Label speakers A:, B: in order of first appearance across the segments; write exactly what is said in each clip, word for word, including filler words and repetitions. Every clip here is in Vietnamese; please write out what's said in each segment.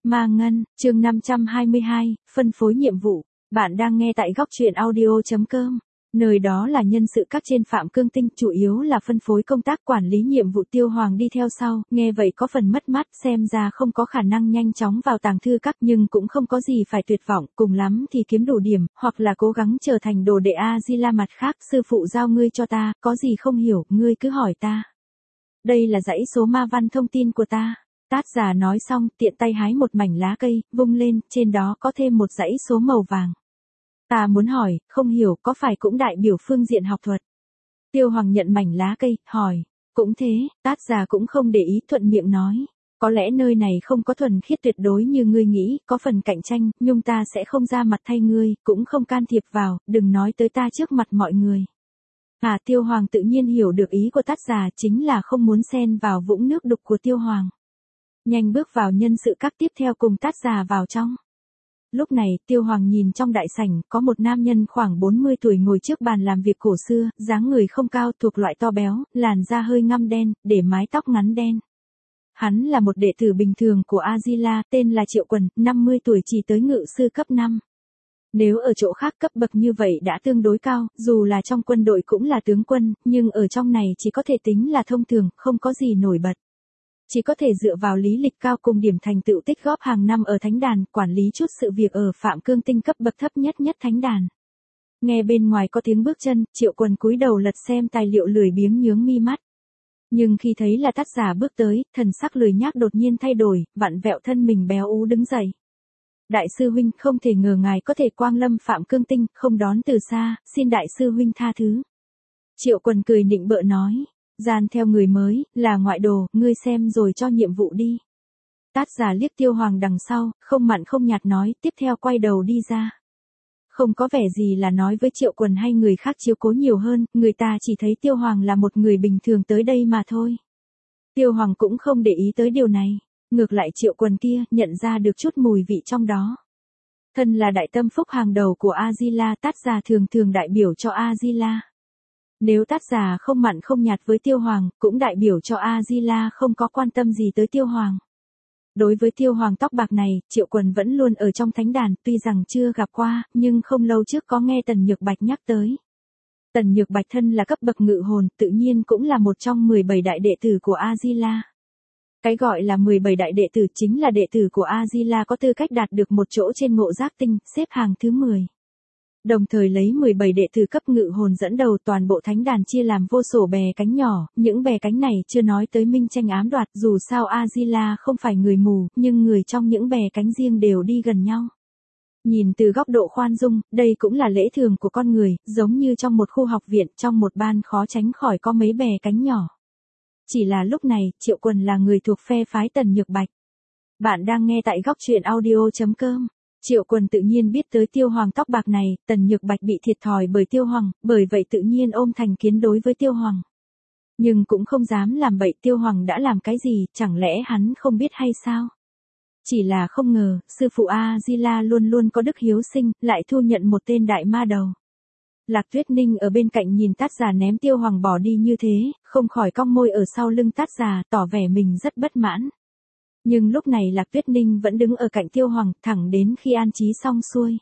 A: Ma Ngân, chương năm trăm hai mươi hai, phân phối nhiệm vụ. Bạn đang nghe tại góc truyện audio.com. Nơi đó là nhân sự các trên Phạm Cương Tinh, chủ yếu là phân phối công tác quản lý nhiệm vụ. Tiêu Hoàng đi theo sau, nghe vậy có phần mất mát, xem ra không có khả năng nhanh chóng vào tàng thư các, nhưng cũng không có gì phải tuyệt vọng, cùng lắm thì kiếm đủ điểm, hoặc là cố gắng trở thành đồ đệ A-di-la. Mặt khác, sư phụ giao ngươi cho ta, có gì không hiểu, ngươi cứ hỏi ta. Đây là dãy số ma văn thông tin của ta. Tát già nói xong, tiện tay hái một mảnh lá cây, vung lên, trên đó có thêm một dãy số màu vàng. Ta muốn hỏi, không hiểu, có phải cũng đại biểu phương diện học thuật? Tiêu Hoàng nhận mảnh lá cây, hỏi. Cũng thế, Tát già cũng không để ý, thuận miệng nói. Có lẽ nơi này không có thuần khiết tuyệt đối như ngươi nghĩ, có phần cạnh tranh, nhưng ta sẽ không ra mặt thay ngươi, cũng không can thiệp vào, đừng nói tới ta trước mặt mọi người. À, Tiêu Hoàng tự nhiên hiểu được ý của Tát già, chính là không muốn xen vào vũng nước đục của Tiêu Hoàng. Nhanh bước vào nhân sự các, tiếp theo cùng Tát già vào trong. Lúc này, Tiêu Hoàng nhìn trong đại sảnh, có một nam nhân khoảng bốn mươi tuổi ngồi trước bàn làm việc cổ xưa, dáng người không cao, thuộc loại to béo, làn da hơi ngăm đen, để mái tóc ngắn đen. Hắn là một đệ tử bình thường của A-di-la, tên là Triệu Quần, năm mươi tuổi, chỉ tới ngự sư cấp năm. Nếu ở chỗ khác cấp bậc như vậy đã tương đối cao, dù là trong quân đội cũng là tướng quân, nhưng ở trong này chỉ có thể tính là thông thường, không có gì nổi bật. Chỉ có thể dựa vào lý lịch cao cùng điểm thành tựu tích góp hàng năm ở thánh đàn, quản lý chút sự việc ở Phạm Cương Tinh cấp bậc thấp nhất nhất thánh đàn. Nghe bên ngoài có tiếng bước chân, Triệu Quần cúi đầu lật xem tài liệu, lười biếng nhướng mi mắt. Nhưng khi thấy là Tát già bước tới, thần sắc lười nhác đột nhiên thay đổi, vặn vẹo thân mình béo ú đứng dậy. Đại sư huynh, không thể ngờ ngài có thể quang lâm Phạm Cương Tinh, không đón từ xa, xin đại sư huynh tha thứ. Triệu Quần cười nịnh bợ nói. Gian theo người mới, là ngoại đồ, ngươi xem rồi cho nhiệm vụ đi. Tát già liếc Tiêu Hoàng đằng sau, không mặn không nhạt nói, tiếp theo quay đầu đi ra. Không có vẻ gì là nói với Triệu Quần hay người khác chiếu cố nhiều hơn, người ta chỉ thấy Tiêu Hoàng là một người bình thường tới đây mà thôi. Tiêu Hoàng cũng không để ý tới điều này, ngược lại Triệu Quần kia nhận ra được chút mùi vị trong đó. Thân là đại tâm phúc hàng đầu của A-di-la, Tát già thường thường đại biểu cho A-di-la. Nếu Tát già không mặn không nhạt với Tiêu Hoàng, cũng đại biểu cho A-di-la không có quan tâm gì tới Tiêu Hoàng. Đối với Tiêu Hoàng tóc bạc này, Triệu Quần vẫn luôn ở trong thánh đàn, tuy rằng chưa gặp qua, nhưng không lâu trước có nghe Tần Nhược Bạch nhắc tới. Tần Nhược Bạch thân là cấp bậc ngự hồn, tự nhiên cũng là một trong mười bảy đại đệ tử của A-di-la. Cái gọi là mười bảy đại đệ tử chính là đệ tử của A-di-la có tư cách đạt được một chỗ trên Ngộ Giác Tinh, xếp hàng thứ mười. Đồng thời lấy mười bảy đệ tử cấp ngự hồn dẫn đầu, toàn bộ thánh đàn chia làm vô số bè cánh nhỏ, những bè cánh này chưa nói tới minh tranh ám đoạt, dù sao A-di-la không phải người mù, nhưng người trong những bè cánh riêng đều đi gần nhau. Nhìn từ góc độ khoan dung, đây cũng là lễ thường của con người, giống như trong một khu học viện, trong một ban khó tránh khỏi có mấy bè cánh nhỏ. Chỉ là lúc này, Triệu Quần là người thuộc phe phái Tần Nhược Bạch. Bạn đang nghe tại góc truyện audio.com. Triệu Quần tự nhiên biết tới Tiêu Hoàng tóc bạc này, Tần Nhược Bạch bị thiệt thòi bởi Tiêu Hoàng, bởi vậy tự nhiên ôm thành kiến đối với Tiêu Hoàng. Nhưng cũng không dám làm bậy, Tiêu Hoàng đã làm cái gì, chẳng lẽ hắn không biết hay sao? Chỉ là không ngờ, sư phụ A-di-la luôn luôn có đức hiếu sinh, lại thu nhận một tên đại ma đầu. Lạc Tuyết Ninh ở bên cạnh nhìn Tát già ném Tiêu Hoàng bỏ đi như thế, không khỏi cong môi ở sau lưng Tát già, tỏ vẻ mình rất bất mãn. Nhưng lúc này Lạc Tuyết Ninh vẫn đứng ở cạnh Tiêu Hoàng, thẳng đến khi an trí xong xuôi.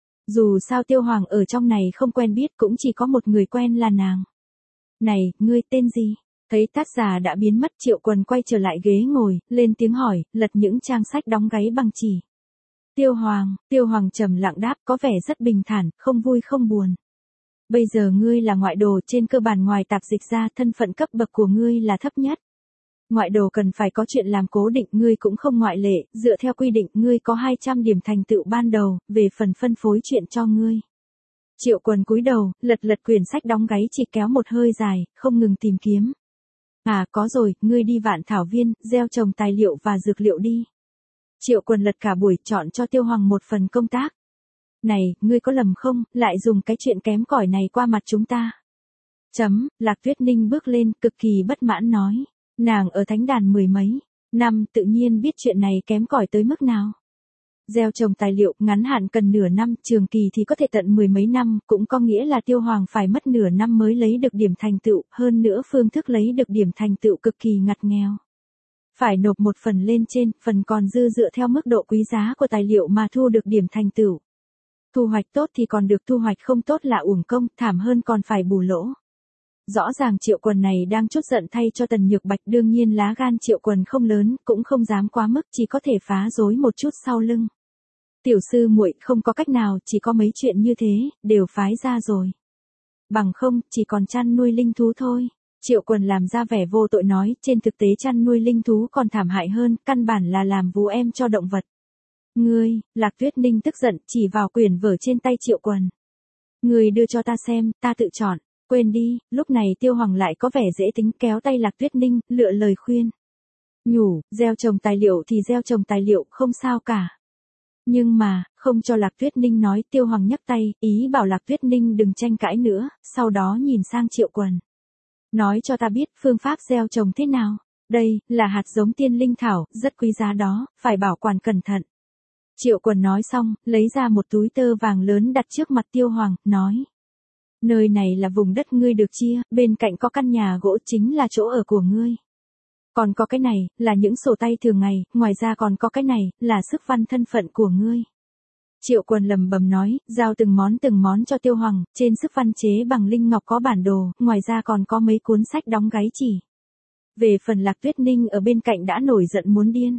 A: Dù sao Tiêu Hoàng ở trong này không quen biết, cũng chỉ có một người quen là nàng. Này, ngươi tên gì? Thấy Tát già đã biến mất, Triệu Quần quay trở lại ghế ngồi, lên tiếng hỏi, lật những trang sách đóng gáy bằng chỉ. Tiêu Hoàng, Tiêu Hoàng trầm lặng đáp, có vẻ rất bình thản, không vui không buồn. Bây giờ ngươi là ngoại đồ, trên cơ bản ngoài tạp dịch ra, thân phận cấp bậc của ngươi là thấp nhất. Ngoại đồ cần phải có chuyện làm cố định, ngươi cũng không ngoại lệ, dựa theo quy định, ngươi có hai trăm điểm thành tựu ban đầu, về phần phân phối chuyện cho ngươi. Triệu Quần cúi đầu, lật lật quyển sách đóng gáy, chỉ kéo một hơi dài, không ngừng tìm kiếm. À, có rồi, ngươi đi Vạn Thảo Viên, gieo trồng tài liệu và dược liệu đi. Triệu Quần lật cả buổi, chọn cho Tiêu Hoàng một phần công tác. Này, ngươi có lầm không, lại dùng cái chuyện kém cỏi này qua mặt chúng ta. Chấm, Lạc Tuyết Ninh bước lên, cực kỳ bất mãn nói. Nàng ở thánh đàn mười mấy năm, tự nhiên biết chuyện này kém cỏi tới mức nào. Gieo trồng tài liệu, ngắn hạn cần nửa năm, trường kỳ thì có thể tận mười mấy năm, cũng có nghĩa là Tiêu Hoàng phải mất nửa năm mới lấy được điểm thành tựu, hơn nữa phương thức lấy được điểm thành tựu cực kỳ ngặt nghèo. phải nộp một phần lên trên, phần còn dư dựa theo mức độ quý giá của tài liệu mà thu được điểm thành tựu. Thu hoạch tốt thì còn được, thu hoạch không tốt là uổng công, thảm hơn còn phải bù lỗ. Rõ ràng Triệu Quần này đang trút giận thay cho Tần Nhược Bạch, đương nhiên lá gan Triệu Quần không lớn, cũng không dám quá mức, chỉ có thể phá rối một chút sau lưng. Tiểu sư muội không có cách nào, chỉ có mấy chuyện như thế, đều phái ra rồi. Bằng không, chỉ còn chăn nuôi linh thú thôi. Triệu Quần làm ra vẻ vô tội nói, trên thực tế chăn nuôi linh thú còn thảm hại hơn, căn bản là làm vú em cho động vật. Ngươi, Lạc Tuyết Ninh tức giận, chỉ vào quyển vở trên tay Triệu Quần. Ngươi đưa cho ta xem, ta tự chọn. Quên đi, lúc này Tiêu Hoàng lại có vẻ dễ tính, kéo tay Lạc Tuyết Ninh, lựa lời khuyên. Nhủ, gieo trồng tài liệu thì gieo trồng tài liệu, không sao cả. Nhưng mà, không cho Lạc Tuyết Ninh nói, Tiêu Hoàng nhấc tay, ý bảo Lạc Tuyết Ninh đừng tranh cãi nữa, sau đó nhìn sang Triệu Quần. Nói cho ta biết phương pháp gieo trồng thế nào. Đây, là hạt giống tiên linh thảo, rất quý giá đó, phải bảo quản cẩn thận. Triệu Quần nói xong, lấy ra một túi tơ vàng lớn đặt trước mặt Tiêu Hoàng, nói. Nơi này là vùng đất ngươi được chia, bên cạnh có căn nhà gỗ chính là chỗ ở của ngươi. Còn có cái này, là những sổ tay thường ngày, ngoài ra còn có cái này, là sức văn thân phận của ngươi. Triệu Quần lầm bầm nói, giao từng món từng món cho Tiêu Hoàng, trên sức văn chế bằng linh ngọc có bản đồ, ngoài ra còn có mấy cuốn sách đóng gáy chỉ. Về phần Lạc Tuyết Ninh ở bên cạnh đã nổi giận muốn điên.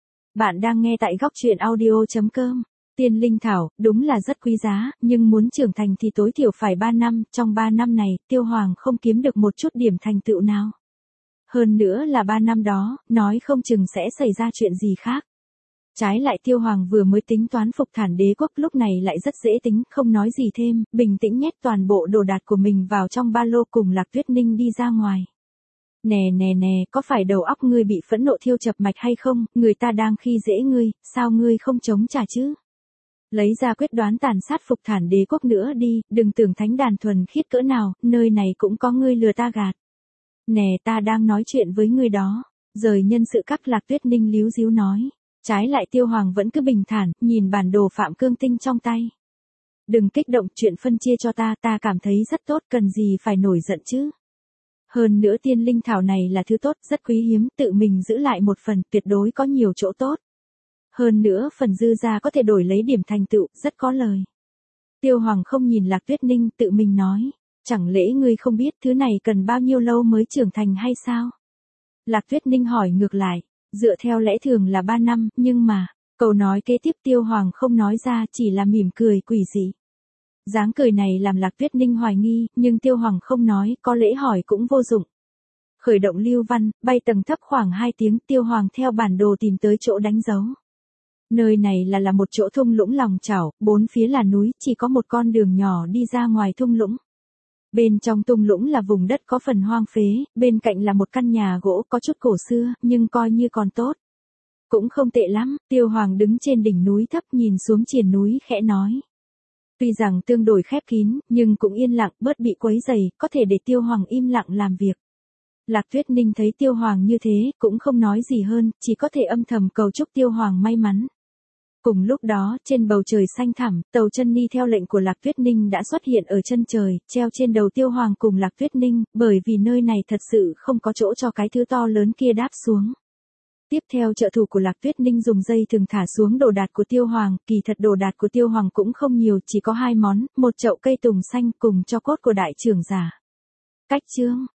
A: Bạn đang nghe tại góc truyện audio chấm com. Tiên linh thảo, đúng là rất quý giá, nhưng muốn trưởng thành thì tối thiểu phải ba năm, trong ba năm này, Tiêu Hoàng không kiếm được một chút điểm thành tựu nào. Hơn nữa là ba năm đó, nói không chừng sẽ xảy ra chuyện gì khác. Trái lại Tiêu Hoàng vừa mới tính toán phục thản đế quốc, lúc này lại rất dễ tính, không nói gì thêm, bình tĩnh nhét toàn bộ đồ đạc của mình vào trong ba lô cùng Lạc Tuyết Ninh đi ra ngoài. Nè nè nè, có phải đầu óc ngươi bị phẫn nộ thiêu chập mạch hay không, người ta đang khi dễ ngươi, sao ngươi không chống trả chứ? Lấy ra quyết đoán tàn sát phục thản đế quốc nữa đi, đừng tưởng thánh đàn thuần khiết cỡ nào, nơi này cũng có ngươi lừa ta gạt. Nè, ta đang nói chuyện với ngươi đó. Rời nhân sự các, Lạc Tuyết Ninh líu díu nói. Trái lại Tiêu Hoàng vẫn cứ bình thản, nhìn bản đồ Phạm Cương Tinh trong tay. Đừng kích động, chuyện phân chia cho ta, ta cảm thấy rất tốt, cần gì phải nổi giận chứ. Hơn nữa tiên linh thảo này là thứ tốt, rất quý hiếm, tự mình giữ lại một phần, tuyệt đối có nhiều chỗ tốt. Hơn nữa phần dư ra có thể đổi lấy điểm thành tựu, rất có lời. Tiêu Hoàng không nhìn Lạc Tuyết Ninh, tự mình nói. Chẳng lẽ ngươi không biết thứ này cần bao nhiêu lâu mới trưởng thành hay sao? Lạc Tuyết Ninh hỏi ngược lại. Dựa theo lẽ thường là ba năm, nhưng mà, câu nói kế tiếp Tiêu Hoàng không nói ra, chỉ là mỉm cười quỷ dị. Dáng cười này làm Lạc Tuyết Ninh hoài nghi, nhưng Tiêu Hoàng không nói, có lẽ hỏi cũng vô dụng. Khởi động lưu văn, bay tầng thấp khoảng hai tiếng, Tiêu Hoàng theo bản đồ tìm tới chỗ đánh dấu. Nơi này là là một chỗ thung lũng lòng chảo, bốn phía là núi, chỉ có một con đường nhỏ đi ra ngoài thung lũng. Bên trong thung lũng là vùng đất có phần hoang phế, bên cạnh là một căn nhà gỗ có chút cổ xưa, nhưng coi như còn tốt. Cũng không tệ lắm, Tiêu Hoàng đứng trên đỉnh núi thấp nhìn xuống triền núi khẽ nói. Tuy rằng tương đối khép kín, nhưng cũng yên lặng, bớt bị quấy rầy, có thể để Tiêu Hoàng im lặng làm việc. Lạc Tuyết Ninh thấy Tiêu Hoàng như thế, cũng không nói gì hơn, chỉ có thể âm thầm cầu chúc Tiêu Hoàng may mắn. Cùng lúc đó, trên bầu trời xanh thẳm, tàu chân ni theo lệnh của Lạc Tuyết Ninh đã xuất hiện ở chân trời, treo trên đầu Tiêu Hoàng cùng Lạc Tuyết Ninh, bởi vì nơi này thật sự không có chỗ cho cái thứ to lớn kia đáp xuống. Tiếp theo trợ thủ của Lạc Tuyết Ninh dùng dây thừng thả xuống đồ đạc của Tiêu Hoàng, kỳ thật đồ đạc của Tiêu Hoàng cũng không nhiều, chỉ có hai món, một chậu cây tùng xanh cùng cho cốt của đại trưởng giả. Cách chương